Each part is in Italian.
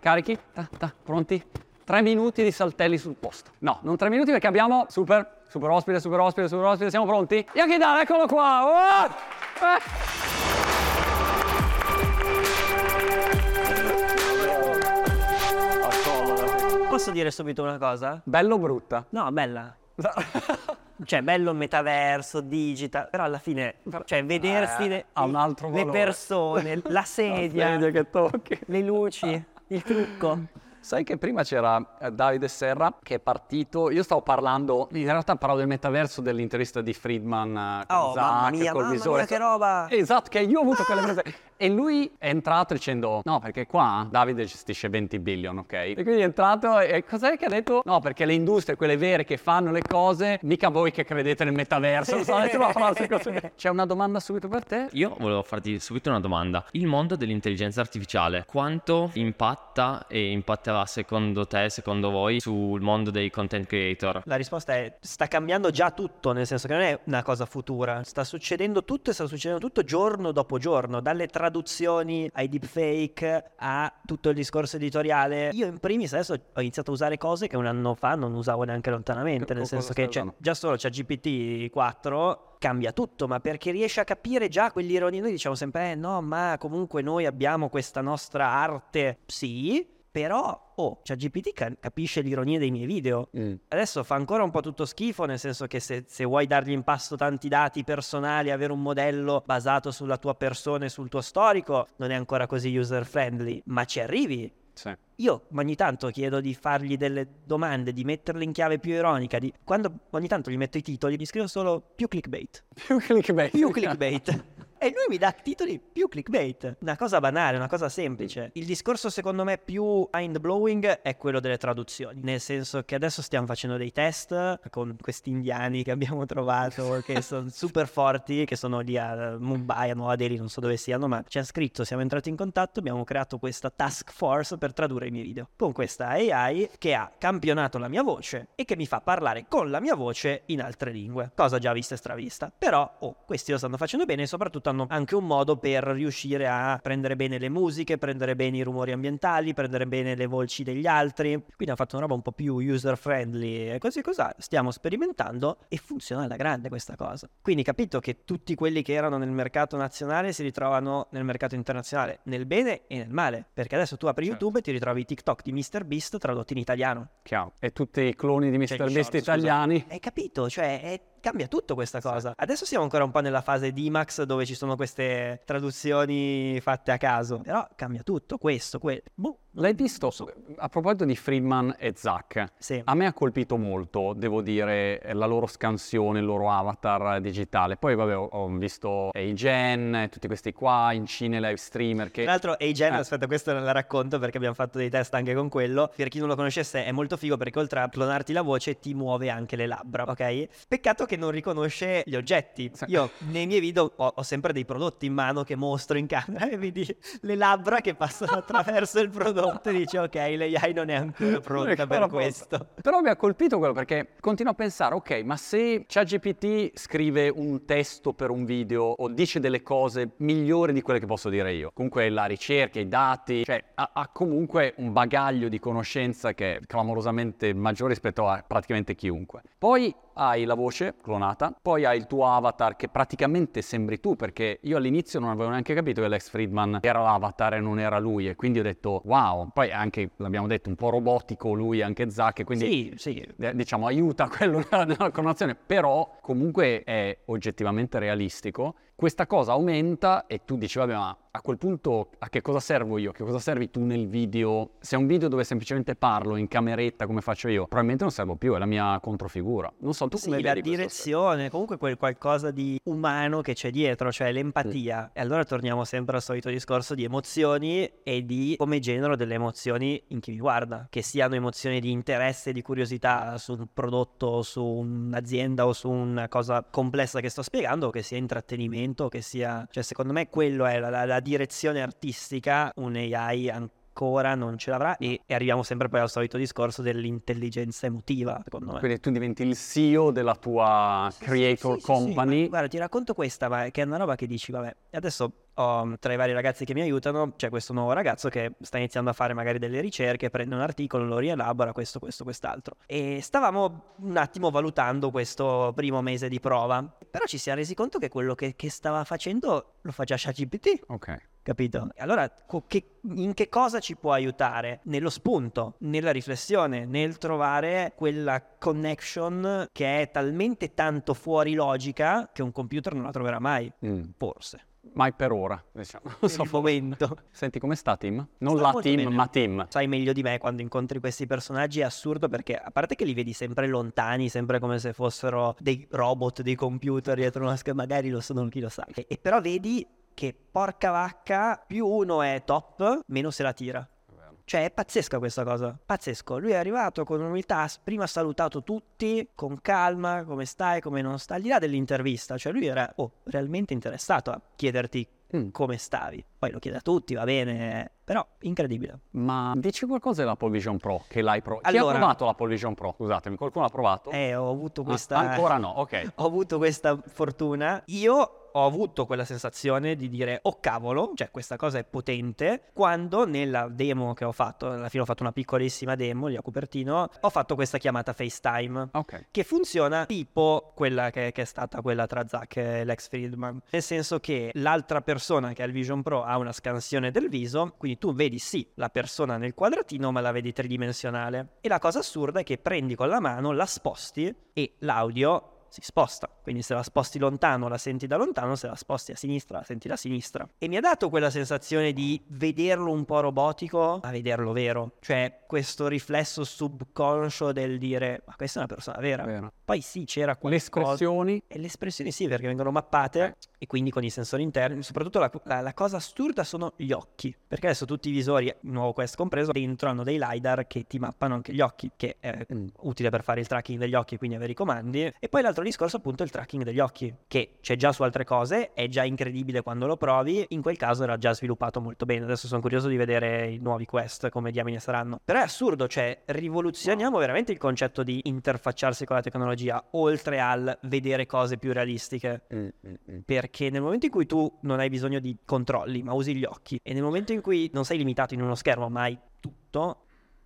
carichi, pronti? 3 minuti di saltelli sul posto. No, non 3 minuti perché abbiamo super ospite, siamo pronti? Yakidan, eccolo qua! Posso dire subito una cosa? Bello o brutta? No, bella. Cioè, bello il metaverso, digital, però alla fine, cioè, vedersi ha un altro le valore. persone, la sedia che tocchi. le luci, il trucco. Sai che prima c'era Davide Serra che è partito, io stavo parlando, in realtà parlavo del metaverso dell'intervista di Friedman con Zuck, col visore. Mia, che roba! Esatto, che io ho avuto quelle prese. E lui è entrato dicendo, no, perché qua Davide gestisce 20 billion, ok? E quindi è entrato e cos'è che ha detto? No, perché le industrie, quelle vere che fanno le cose, mica voi che credete nel metaverso. Non so, ha detto una frase così. C'è una domanda subito per te? Io volevo farti subito una domanda. Il mondo dell'intelligenza artificiale, quanto impatta e impatterà secondo te, secondo voi, sul mondo dei content creator? La risposta è, sta cambiando già tutto, nel senso che non è una cosa futura. Sta succedendo tutto e sta succedendo tutto giorno dopo giorno, dalle traduzioni ai deepfake a tutto il discorso editoriale. Io in primis adesso ho iniziato a usare cose che un anno fa non usavo neanche lontanamente, nel senso che già solo c'è GPT 4 cambia tutto, ma perché riesce a capire già quell'ironia. Noi diciamo sempre no, ma comunque noi abbiamo questa nostra arte, sì, però ChatGPT capisce l'ironia dei miei video. Adesso fa ancora un po' tutto schifo, nel senso che se vuoi dargli in pasto tanti dati personali, avere un modello basato sulla tua persona e sul tuo storico, non è ancora così user friendly, ma ci arrivi. Sì. Io ogni tanto chiedo di fargli delle domande, di metterle in chiave più ironica, quando ogni tanto gli metto i titoli, gli scrivo solo più clickbait. Più clickbait. E lui mi dà titoli più clickbait. Una cosa banale, una cosa semplice. Il discorso secondo me più mind-blowing è quello delle traduzioni. Nel senso che adesso stiamo facendo dei test con questi indiani che abbiamo trovato, che sono super forti, che sono lì a Mumbai, a Nuova Delhi, non so dove siano, ma ci hanno scritto, siamo entrati in contatto, abbiamo creato questa task force per tradurre i miei video. Con questa AI che ha campionato la mia voce e che mi fa parlare con la mia voce in altre lingue. Cosa già vista e stravista. Però, questi lo stanno facendo bene e soprattutto hanno anche un modo per riuscire a prendere bene le musiche, prendere bene i rumori ambientali, prendere bene le voci degli altri. Quindi hanno fatto una roba un po' più user friendly e così così. Stiamo sperimentando e funziona alla grande questa cosa. Quindi capito che tutti quelli che erano nel mercato nazionale si ritrovano nel mercato internazionale, nel bene e nel male. Perché adesso tu apri YouTube e ti ritrovi i TikTok di MrBeast tradotti in italiano. Chiaro. E tutti i cloni di MrBeast italiani. Hai capito? Cioè cambia tutto questa cosa. Adesso siamo ancora un po' nella fase di IMAX dove ci sono queste traduzioni fatte a caso. Però cambia tutto, questo, quello. L'hai visto? A proposito di Friedman e Zuck, sì. A me ha colpito molto, devo dire, la loro scansione, il loro avatar digitale. Poi vabbè, ho visto A-Gen, tutti questi qua, in Cine live streamer che... Tra l'altro A-Gen, aspetta, questo non la racconto perché abbiamo fatto dei test anche con quello. Per chi non lo conoscesse è molto figo perché oltre a clonarti la voce ti muove anche le labbra, ok? Peccato che non riconosce gli oggetti. Io nei miei video ho sempre dei prodotti in mano che mostro in camera e vedi le labbra che passano attraverso il prodotto e dici ok, l'AI non è ancora pronta per questo. Però mi ha colpito quello perché continuo a pensare, ok, ma se ChatGPT scrive un testo per un video o dice delle cose migliori di quelle che posso dire io, comunque la ricerca, i dati, cioè ha comunque un bagaglio di conoscenza che è clamorosamente maggiore rispetto a praticamente chiunque. Poi hai la voce clonata, poi hai il tuo avatar che praticamente sembri tu, perché io all'inizio non avevo neanche capito che Lex Friedman era l'avatar e non era lui, e quindi ho detto wow. Poi anche, l'abbiamo detto, un po' robotico lui, anche Zuck, quindi sì. Diciamo aiuta quello nella clonazione, però comunque è oggettivamente realistico. Questa cosa aumenta e tu dici vabbè, ma a quel punto a che cosa servo io? Che cosa servi tu nel video? Se è un video dove semplicemente parlo in cameretta come faccio io, probabilmente non servo più, è la mia controfigura. Non so, tu come vedi la direzione, comunque quel qualcosa di umano che c'è dietro, cioè l'empatia. E allora torniamo sempre al solito discorso di emozioni e di come genero delle emozioni in chi mi guarda, che siano emozioni di interesse, di curiosità su un prodotto, su un'azienda o su una cosa complessa che sto spiegando, o che sia intrattenimento, che sia, cioè secondo me quello è la direzione artistica. Un AI ancora non ce l'avrà, e arriviamo sempre poi al solito discorso dell'intelligenza emotiva, secondo me. Quindi tu diventi il CEO della tua creator company. Ma guarda, ti racconto questa, ma che è una roba che dici, vabbè, adesso tra i vari ragazzi che mi aiutano c'è questo nuovo ragazzo che sta iniziando a fare magari delle ricerche, prende un articolo, lo rielabora, quest'altro. E stavamo un attimo valutando questo primo mese di prova, però ci siamo resi conto che quello che stava facendo lo fa già ChatGPT. Ok. Capito? Allora, in che cosa ci può aiutare? Nello spunto, nella riflessione, nel trovare quella connection che è talmente tanto fuori logica che un computer non la troverà mai, forse. Mai per ora, diciamo. Per il momento. Senti, come sta Tim? Non Sta la molto team, bene. ma Tim. Sai meglio di me, quando incontri questi personaggi è assurdo, perché a parte che li vedi sempre lontani, sempre come se fossero dei robot, dei computer dietro una scherma, magari lo sono, chi lo sa. E però vedi che, porca vacca, più uno è top, meno se la tira. Cioè è pazzesca questa cosa, pazzesco. Lui è arrivato con umiltà, prima ha salutato tutti con calma, come stai, come non stai, al di là dell'intervista. Cioè lui era realmente interessato a chiederti come stavi. Poi lo chiede a tutti, va bene, però incredibile. Ma dici qualcosa dell'Apple Vision Pro, che l'hai provato? Chi ha Allora, provato l'Apple Vision Pro? Scusatemi, qualcuno l'ha provato? ho avuto questa... ancora no, ok. Ho avuto questa fortuna. Io ho avuto quella sensazione di dire, oh cavolo, cioè questa cosa è potente, quando nella demo che ho fatto, alla fine ho fatto una piccolissima demo lì a Cupertino, ho fatto questa chiamata FaceTime, Ok. che funziona tipo quella che è stata quella tra Zach e Lex Friedman, nel senso che l'altra persona che ha il Vision Pro ha una scansione del viso, quindi tu vedi sì la persona nel quadratino, ma la vedi tridimensionale. E la cosa assurda è che prendi con la mano, la sposti e l'audio si sposta, quindi se la sposti lontano la senti da lontano, se la sposti a sinistra la senti da sinistra. E mi ha dato quella sensazione di vederlo un po' robotico a vederlo vero, cioè questo riflesso subconscio del dire ma questa è una persona vera. Vero. Poi sì, c'era Le espressioni? e le espressioni sì, perché vengono mappate e quindi con i sensori interni. Soprattutto la cosa assurda sono gli occhi, perché adesso tutti i visori, il nuovo Quest compreso, dentro hanno dei LiDAR che ti mappano anche gli occhi, che è utile per fare il tracking degli occhi e quindi avere i comandi. E poi l'altro discorso appunto è il tracking degli occhi, che c'è già su altre cose, è già incredibile quando lo provi, in quel caso era già sviluppato molto bene. Adesso sono curioso di vedere i nuovi Quest, come diamine saranno. Però è assurdo, cioè rivoluzioniamo veramente il concetto di interfacciarsi con la tecnologia, oltre al vedere cose più realistiche. Perché nel momento in cui tu non hai bisogno di controlli, ma usi gli occhi, e nel momento in cui non sei limitato in uno schermo, ma hai tutto,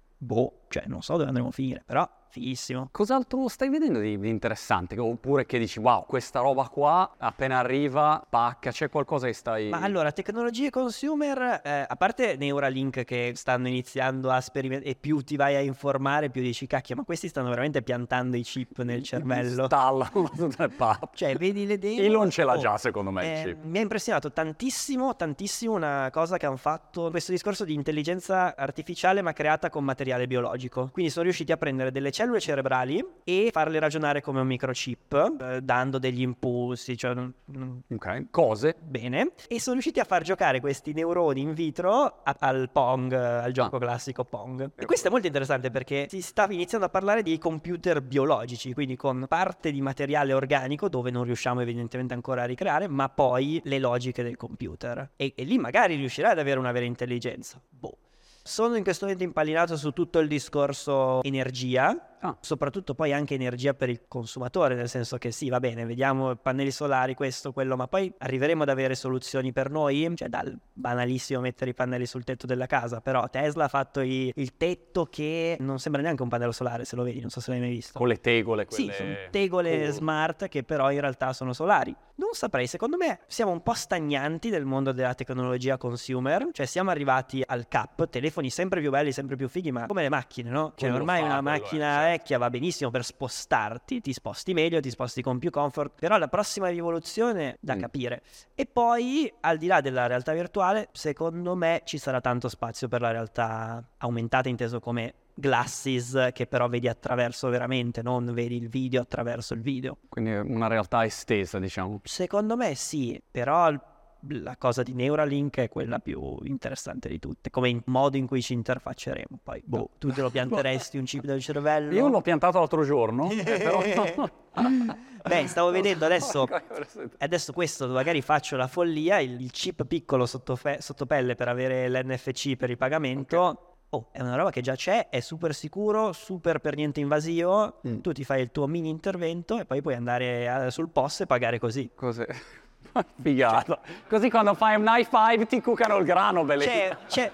cioè non so dove andremo a finire, però fighissimo. Cos'altro stai vedendo di interessante? Oppure che dici, wow, questa roba qua appena arriva, pacca, c'è qualcosa che stai... Ma allora, tecnologie consumer, a parte Neuralink che stanno iniziando a sperimentare, e più ti vai a informare, più dici, cacchio, ma questi stanno veramente piantando i chip nel cervello. Installano tutte le pappe. Cioè, vedi le demo... Elon ce l'ha già, secondo me, il chip. Mi ha impressionato tantissimo una cosa che hanno fatto, questo discorso di intelligenza artificiale ma creata con materiale biologico. Quindi sono riusciti a prendere delle cellule cerebrali e farle ragionare come un microchip, dando degli impulsi, cioè... Ok, cose. Bene. E sono riusciti a far giocare questi neuroni in vitro al Pong, al gioco classico Pong. E questo è molto interessante perché si sta iniziando a parlare di computer biologici, quindi con parte di materiale organico dove non riusciamo evidentemente ancora a ricreare, ma poi le logiche del computer. E lì magari riuscirai ad avere una vera intelligenza. Sono in questo momento impallinato su tutto il discorso energia, soprattutto poi anche energia per il consumatore, nel senso che sì, va bene, vediamo pannelli solari, questo, quello, ma poi arriveremo ad avere soluzioni per noi, cioè dal banalissimo mettere i pannelli sul tetto della casa, però Tesla ha fatto il tetto che non sembra neanche un pannello solare, se lo vedi, non so se l'hai mai visto. Con le tegole, quelle... Sì, sono tegole smart che però in realtà sono solari. Non saprei, secondo me siamo un po' stagnanti nel mondo della tecnologia consumer, cioè siamo arrivati al cap, telefoni sempre più belli, sempre più fighi, ma come le macchine, no? Cioè ormai una macchina vecchia va benissimo per spostarti, ti sposti meglio, ti sposti con più comfort, però la prossima rivoluzione da capire. E poi, al di là della realtà virtuale, secondo me ci sarà tanto spazio per la realtà aumentata, inteso come glasses, che però vedi attraverso veramente, non vedi il video attraverso il video. Quindi una realtà estesa, diciamo. Secondo me sì, però la cosa di Neuralink è quella più interessante di tutte, come in modo in cui ci interfacceremo. Poi, tu te lo pianteresti un chip del cervello? Io l'ho piantato l'altro giorno, però... Beh, stavo vedendo adesso questo, magari faccio la follia, il chip piccolo sotto pelle per avere l'NFC per il pagamento. Okay. È una roba che già c'è, è super sicuro, super per niente invasivo. Tu ti fai il tuo mini intervento e poi puoi andare sul POS e pagare così. Cos'è? Figata. Così quando fai un high five ti cucano il grano, bellissimo. C'è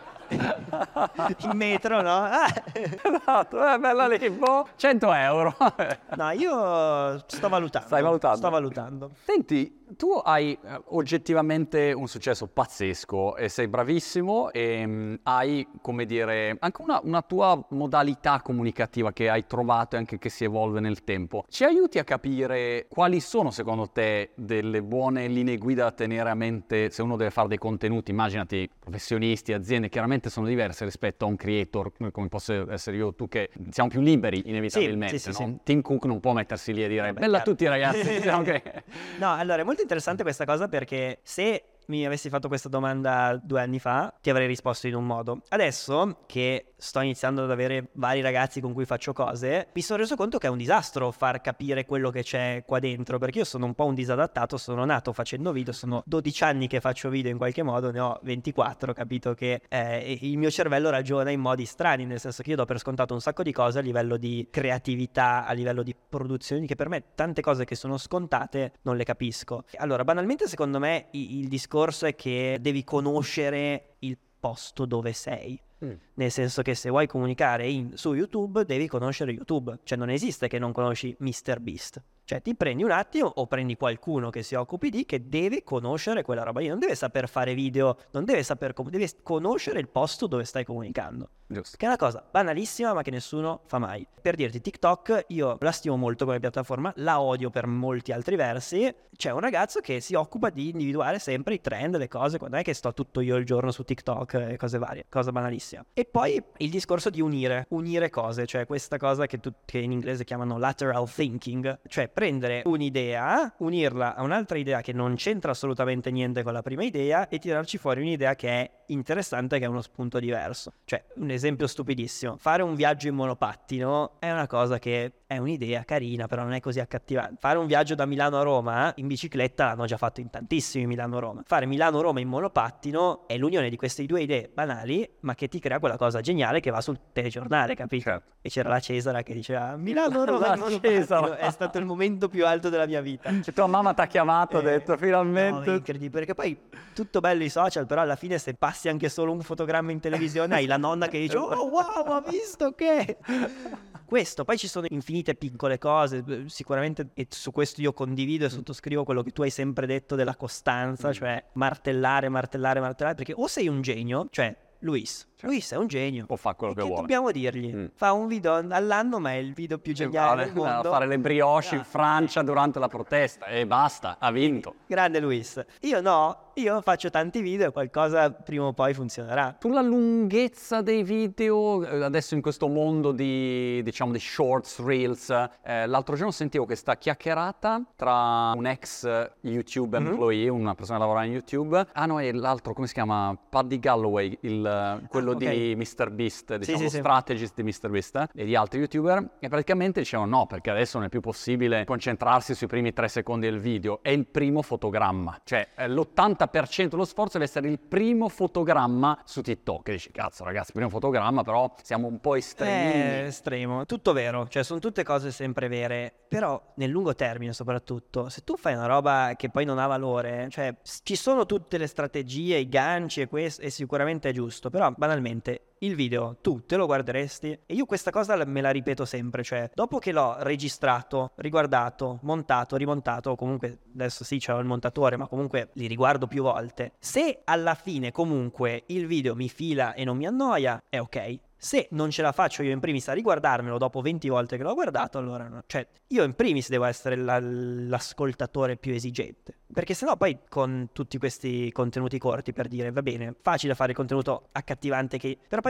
in metro, no? Esatto, è bella lì, 100 euro. No, io sto valutando. Stai valutando? Sto valutando. Senti, tu hai oggettivamente un successo pazzesco e sei bravissimo e hai, come dire, anche una tua modalità comunicativa che hai trovato e anche che si evolve nel tempo. Ci aiuti a capire quali sono, secondo te, delle buone linee guida da tenere a mente se uno deve fare dei contenuti? Immaginati professionisti, aziende, chiaramente sono diverse rispetto a un creator come posso essere io o tu, che siamo più liberi inevitabilmente, sì, no? sì. Tim Cook non può mettersi lì a dire Vabbè, bella a chiaro. tutti ragazzi. Okay. No, allora è molto interessante questa cosa, perché se mi avessi fatto questa domanda 2 anni fa ti avrei risposto in un modo. Adesso che sto iniziando ad avere vari ragazzi con cui faccio cose, mi sono reso conto che è un disastro far capire quello che c'è qua dentro, perché io sono un po' un disadattato, sono nato facendo video, sono 12 anni che faccio video in qualche modo, ne ho 24, capito che il mio cervello ragiona in modi strani, nel senso che io do per scontato un sacco di cose a livello di creatività, a livello di produzioni, che per me tante cose che sono scontate non le capisco. Allora, banalmente secondo me il discorso è che devi conoscere il posto dove sei. Nel senso che se vuoi comunicare su YouTube devi conoscere YouTube, cioè non esiste che non conosci MrBeast. Cioè ti prendi un attimo o prendi qualcuno che si occupi che deve conoscere quella roba lì, non deve saper fare video, non deve saper deve conoscere il posto dove stai comunicando. Giusto. Che è una cosa banalissima ma che nessuno fa mai. Per dirti, TikTok io la stimo molto come piattaforma, la odio per molti altri versi. C'è un ragazzo che si occupa di individuare sempre i trend, le cose, non è che sto tutto io il giorno su TikTok e cose varie, cosa banalissima. E poi il discorso di unire cose, cioè questa cosa che in inglese chiamano lateral thinking, cioè prendere un'idea, unirla a un'altra idea che non c'entra assolutamente niente con la prima idea e tirarci fuori un'idea che è interessante, che è uno spunto diverso. Cioè, un esempio stupidissimo, fare un viaggio in monopattino è una cosa che è un'idea carina, però non è così accattivante. Fare un viaggio da Milano a Roma in bicicletta l'hanno già fatto in tantissimi Milano-Roma. Fare Milano-Roma in monopattino è l'unione di queste due idee banali, ma che ti crea quella cosa geniale che va sul telegiornale, capito? Certo. E c'era la Cesara che diceva Milano-Roma in monopattino, è stato il momento più alto della mia vita. Cioè, tua mamma ti ha chiamato, ha detto finalmente. No, è incredibile, perché poi tutto bello i social, però alla fine se passi anche solo un fotogramma in televisione hai la nonna che dice oh wow, ma visto che... Questo, poi ci sono infinite piccole cose, sicuramente, e su questo io condivido e sottoscrivo quello che tu hai sempre detto della costanza, cioè martellare, perché o sei un genio, cioè Luis è un genio, O fa quello che vuole. Dobbiamo dirgli, fa un video all'anno, ma è il video più geniale del mondo. Fare le brioche in Francia durante la protesta e basta, ha vinto. Grande Luis. Io no, io faccio tanti video e qualcosa prima o poi funzionerà. Sulla lunghezza dei video, adesso in questo mondo di shorts, reels, l'altro giorno sentivo questa chiacchierata tra un ex YouTube employee, una persona che lavora in YouTube, e l'altro, come si chiama? Paddy Galloway, quello di MrBeast, diciamo, sì. strategist di MrBeast e di altri YouTuber, e praticamente dicevano no, perché adesso non è più possibile concentrarsi sui primi 3 secondi del video, è il primo fotogramma, cioè l'80% dello sforzo deve essere il primo fotogramma su TikTok. E dici, cazzo ragazzi, primo fotogramma, però siamo un po' estremi. Estremo, tutto vero, cioè sono tutte cose sempre vere, però nel lungo termine soprattutto, se tu fai una roba che poi non ha valore, cioè ci sono tutte le strategie, i ganci e questo, e sicuramente è giusto, però banalmente il video tu te lo guarderesti? E io questa cosa me la ripeto sempre, cioè dopo che l'ho registrato, riguardato, montato, rimontato, o comunque adesso sì c'è il montatore, ma comunque li riguardo più volte, se alla fine comunque il video mi fila e non mi annoia, è ok. Se non ce la faccio io in primis a riguardarmelo dopo 20 volte che l'ho guardato, allora no. Cioè io in primis devo essere l'ascoltatore più esigente, perché sennò poi con tutti questi contenuti corti, per dire, va bene, facile fare il contenuto accattivante però poi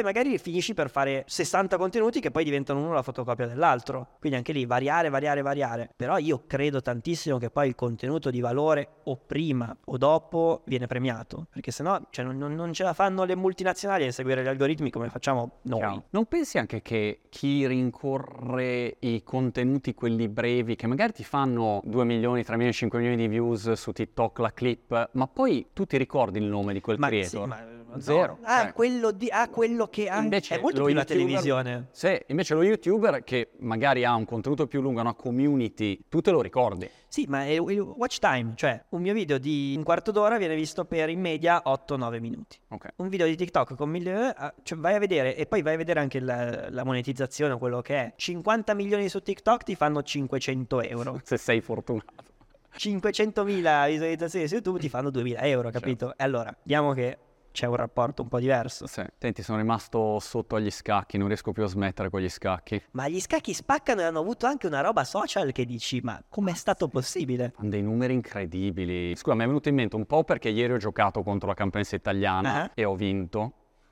magari finisci per fare 60 contenuti che poi diventano uno la fotocopia dell'altro. Quindi anche lì variare. Però io credo tantissimo che poi il contenuto di valore o prima o dopo viene premiato, perché sennò cioè, non ce la fanno le multinazionali a seguire gli algoritmi come facciamo noi. Chiaro. Non pensi anche che chi rincorre i contenuti quelli brevi che magari ti fanno 2 milioni, 3 milioni, 5 milioni di views su TikTok la clip, ma poi tu ti ricordi il nome di quel creator? Sì, ma zero. No. Quello che ha Invece è molto più la televisione. Sì, invece lo YouTuber che magari ha un contenuto più lungo, una community, tu te lo ricordi. Sì, ma è il watch time, cioè un mio video di un quarto d'ora viene visto per in media 8-9 minuti. Ok. Un video di TikTok con 1000, cioè vai a vedere, e poi vai a vedere anche la monetizzazione, quello che è. 50 milioni su TikTok ti fanno 500 euro. Se sei fortunato. 500.000 visualizzazioni su YouTube ti fanno 2.000 euro, capito? Certo. E allora, vediamo che c'è un rapporto un po' diverso. Sì. Senti, sono rimasto sotto agli scacchi, non riesco più a smettere con gli scacchi. Ma gli scacchi spaccano e hanno avuto anche una roba social che dici, ma com'è stato possibile? Hanno dei numeri incredibili. Scusa, mi è venuto in mente un po' perché ieri ho giocato contro la campionessa italiana e ho vinto.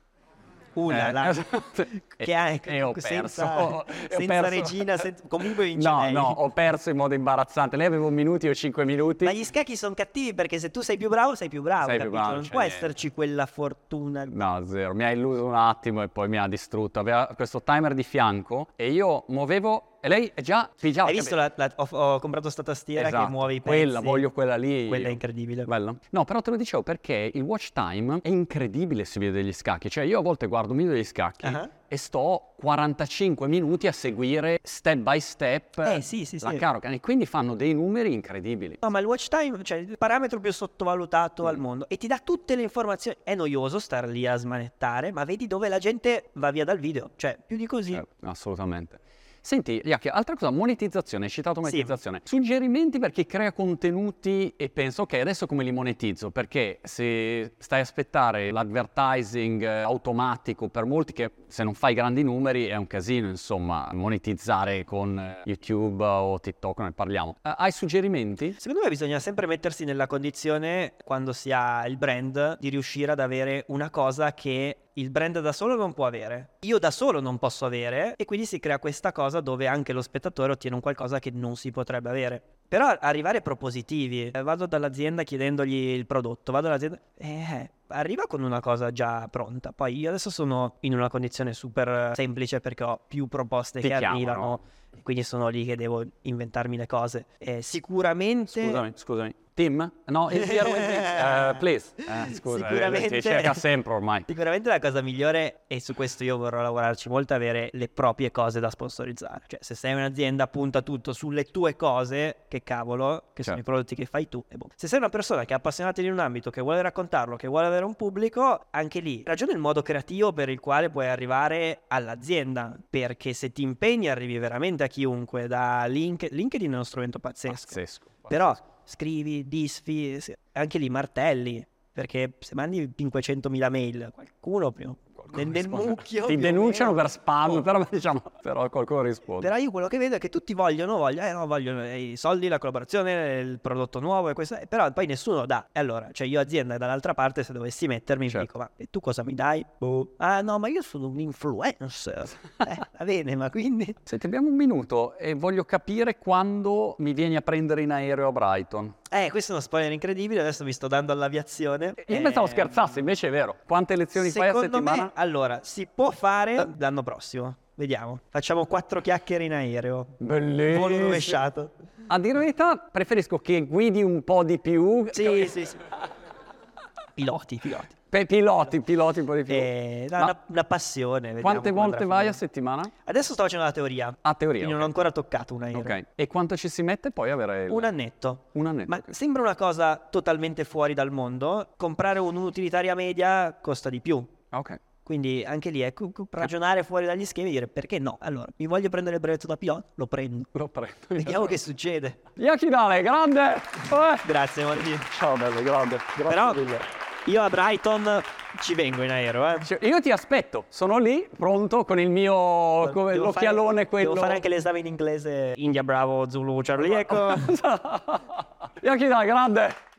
Che anche e ho perso. senza regina, comunque vince lei. No, ho perso in modo imbarazzante. Lei aveva 1 minuto, io 5 minuti. Ma gli scacchi sono cattivi perché se tu sei più bravo, sei più bravo, Sei più capito? bravo, Non c'è può niente. esserci quella fortuna. No, zero. Mi ha illuso un attimo e poi mi ha distrutto. Aveva questo timer di fianco e io muovevo e lei già pigiava. Hai visto ho comprato sta tastiera che muove i pezzi? Quella, voglio quella lì. Quella è incredibile. Bella. No, però te lo dicevo perché il watch time è incredibile se video degli scacchi. Cioè io a volte guardo un video degli scacchi e sto 45 minuti a seguire step by step sì. la Caro-Kann e quindi fanno dei numeri incredibili. No, ma il watch time, cioè il parametro più sottovalutato al mondo, e ti dà tutte le informazioni. È noioso star lì a smanettare, ma vedi dove la gente va via dal video. Cioè, più di così. Assolutamente. Senti, Iacchia, altra cosa, monetizzazione, hai citato monetizzazione. Sì. Suggerimenti per chi crea contenuti e pensa, ok, adesso come li monetizzo? Perché se stai a aspettare l'advertising automatico per molti, che se non fai grandi numeri è un casino, insomma, monetizzare con YouTube o TikTok, ne parliamo. Hai suggerimenti? Secondo me bisogna sempre mettersi nella condizione, quando si ha il brand, di riuscire ad avere una cosa che il brand da solo non può avere. Io da solo non posso avere, e quindi si crea questa cosa dove anche lo spettatore ottiene un qualcosa che non si potrebbe avere. Però arrivare propositivi. Vado dall'azienda chiedendogli il prodotto, vado dall'azienda arriva con una cosa già pronta. Poi io adesso sono in una condizione super semplice perché ho più proposte che arrivano, e quindi sono lì che devo inventarmi le cose. Sicuramente Scusami. Tim? No, please. Scusa, sicuramente, si cerca sempre ormai. Sicuramente la cosa migliore, e su questo io vorrò lavorarci molto, è avere le proprie cose da sponsorizzare. Cioè, se sei un'azienda, punta tutto sulle tue cose, che cavolo, che sono i prodotti che fai tu. E boh. Se sei una persona che è appassionata di un ambito, che vuole raccontarlo, che vuole avere un pubblico, anche lì ragiona il modo creativo per il quale puoi arrivare all'azienda, perché se ti impegni arrivi veramente a chiunque. Da LinkedIn è uno strumento pazzesco. Però scrivi, disfi, anche lì martelli, perché se mandi 500.000 mail, qualcuno più nel mucchio ti denunciano per spam, però qualcuno risponde. Però io quello che vedo è che tutti vogliono i soldi, la collaborazione, il prodotto nuovo e questo, però poi nessuno dà. E allora, cioè io azienda dall'altra parte, se dovessi mettermi, mi dico, ma e tu cosa mi dai? Ah no, ma io sono un influencer. Va bene, ma quindi... Senti, abbiamo un minuto e voglio capire quando mi vieni a prendere in aereo a Brighton. Questo è uno spoiler incredibile, adesso mi sto dando all'aviazione. Io pensavo scherzassi, invece è vero. Quante lezioni fai a settimana? Secondo me, allora, si può fare l'anno prossimo. Vediamo. Facciamo 4 chiacchiere in aereo. Bellissimo. Volo rovesciato. A dire la verità, preferisco che guidi un po' di più. Sì. Piloti. Piloti un po' di più. Una passione. Quante volte vai a settimana? Adesso sto facendo la teoria. Teoria. Quindi non ho ancora toccato un aereo. Ok. E quanto ci si mette poi a avere un annetto. Ma okay. Sembra una cosa totalmente fuori dal mondo. Comprare un'utilitaria media costa di più. Ok. Quindi anche lì ragionare fuori dagli schemi e dire perché no? Allora, mi voglio prendere il brevetto da pilota? Lo prendo. Vediamo che succede. Iachinale, grande! Grazie Martino. Ciao bello, grande. Però io a Brighton ci vengo in aereo, Io ti aspetto, sono lì, pronto, con il mio l'occhialone quello. Devo fare anche l'esame in inglese. India, Bravo, Zulu, Charlie, ecco. Iachinale, grande!